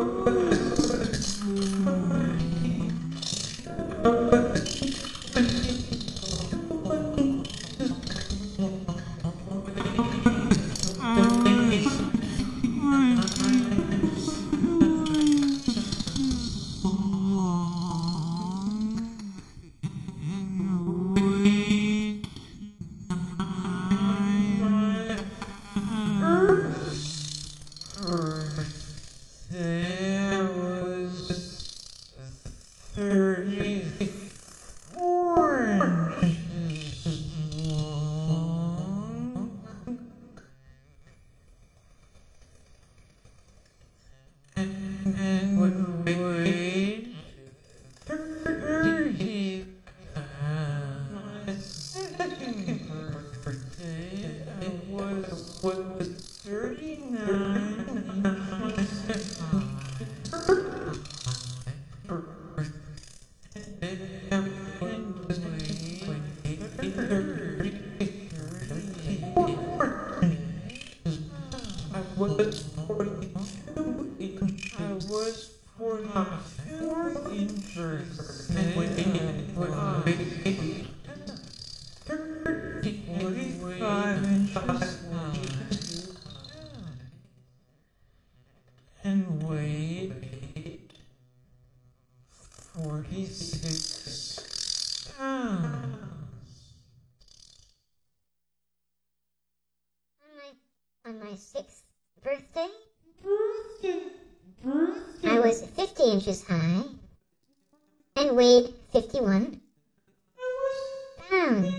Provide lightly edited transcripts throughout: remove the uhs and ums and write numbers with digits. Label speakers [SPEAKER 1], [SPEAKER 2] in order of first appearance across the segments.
[SPEAKER 1] And weighed 46 pounds.
[SPEAKER 2] On my 6th birthday, I was 50 inches high and weighed 51 pounds.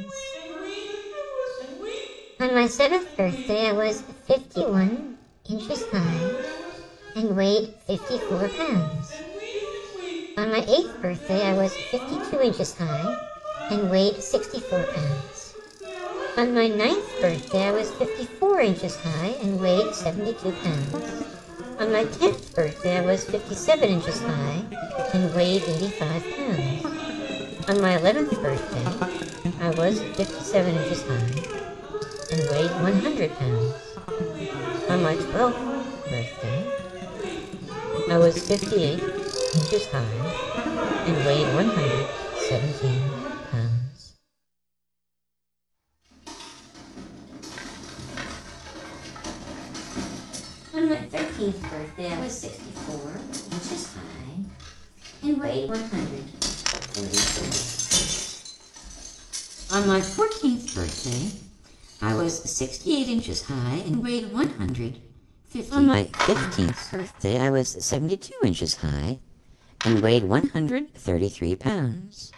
[SPEAKER 2] On my 7th birthday, I was 51 inches high and weighed 54 pounds. On my 8th birthday, I was 52 inches high and weighed 64 pounds. On my 9th birthday, I was 54 inches high and weighed 72 pounds. On my 10th birthday, I was 57 inches high and weighed 85 pounds. On my 11th birthday, I was 57 inches high and weighed 100 pounds. On my 12th birthday, I was 58 inches high and weighed 117 pounds. On my 13th birthday, I was 64 inches high and weighed 144. On my 14th birthday, I was 68 inches high and weighed 150. On my 15th birthday, I was 72 inches high and weighed 133 pounds.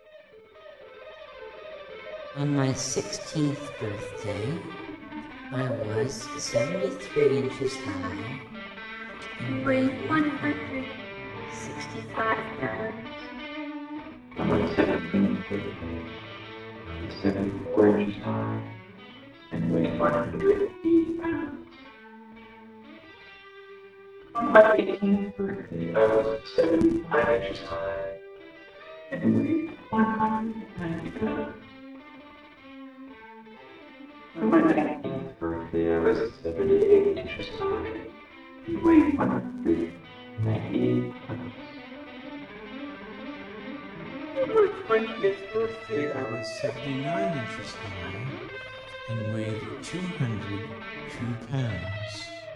[SPEAKER 2] On my 16th birthday, I was 73 inches high and weighed 165 pounds.
[SPEAKER 3] On my 17th birthday, I was 74 inches high and weighed 180 pounds. On my 18th birthday, I was 75 inches high and weighed 190 pounds. On my 19th birthday, I was 78 inches high and weighed 198 pounds. On my 20th birthday,
[SPEAKER 1] I was 79 inches high and weighed 202 pounds.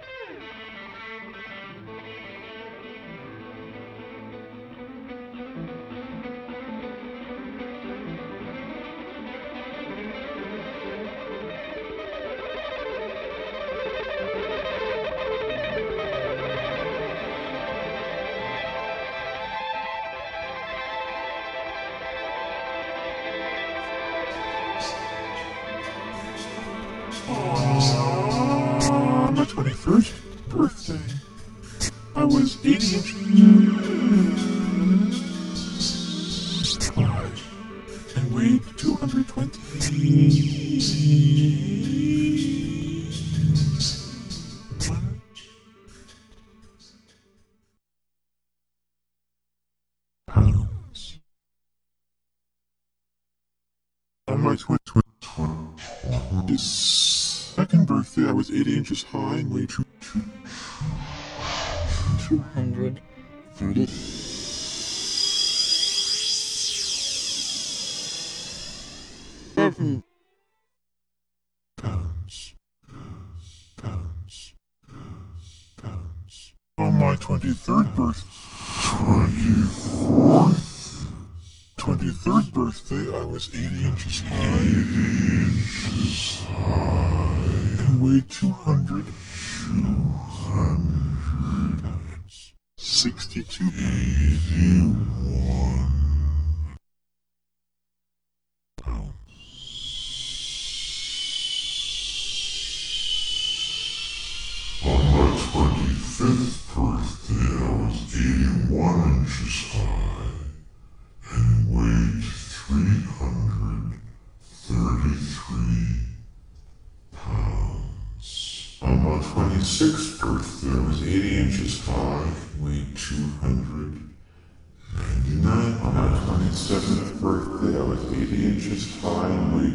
[SPEAKER 4] On my 21st birthday, I was 80 inches high and weighed 220 pounds. On my 22nd birthday, I was 80 inches high and weighed 2
[SPEAKER 1] 230
[SPEAKER 4] pounds. Pounds. On my 23rd birthday. 23rd birthday, I was 80 inches high. And weighed 200 pounds. 62 On my 25th birthday, I was 81 inches high and weighed 333 pounds. On my 26th birthday, I was 80 inches high and weighed 299. On my 27th birthday, I was 80 inches high and weighed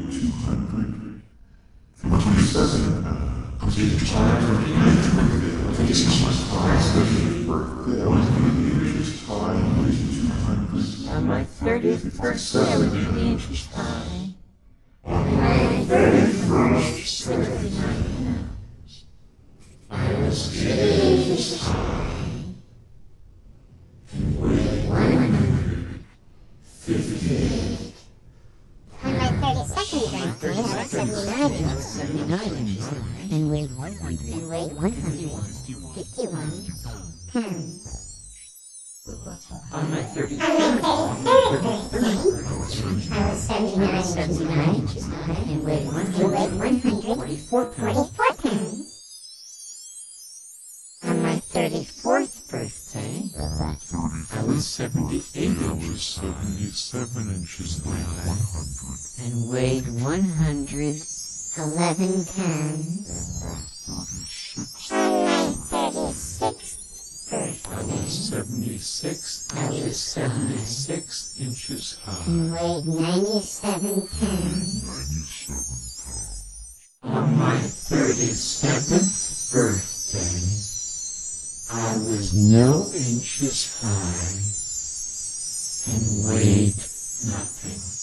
[SPEAKER 4] 227 pounds. I was 80 inches high and weighed 200. On my 27th birthday, I was 80 inches high and weighed 200.
[SPEAKER 1] On my 30th birthday, I was 80 inches high.
[SPEAKER 4] On my 31st
[SPEAKER 1] 39 pounds. I was 80 inches high and weighed 158.
[SPEAKER 2] On my 32nd birthday, I was 79 inches
[SPEAKER 1] 79 inches high.
[SPEAKER 2] and weighed 151 pounds.
[SPEAKER 1] On my 33rd
[SPEAKER 2] I was 79 inches high and weighed 144 pounds. On my 34th birthday,
[SPEAKER 1] I was 78 inches
[SPEAKER 4] 77 inches high, 100.
[SPEAKER 1] and weighed
[SPEAKER 2] 11 pounds. On my 36th
[SPEAKER 1] I was 76. I was 76 inches high.
[SPEAKER 2] and weighed 97 pounds.
[SPEAKER 1] On my 37th birthday, I was no inches high and weighed nothing.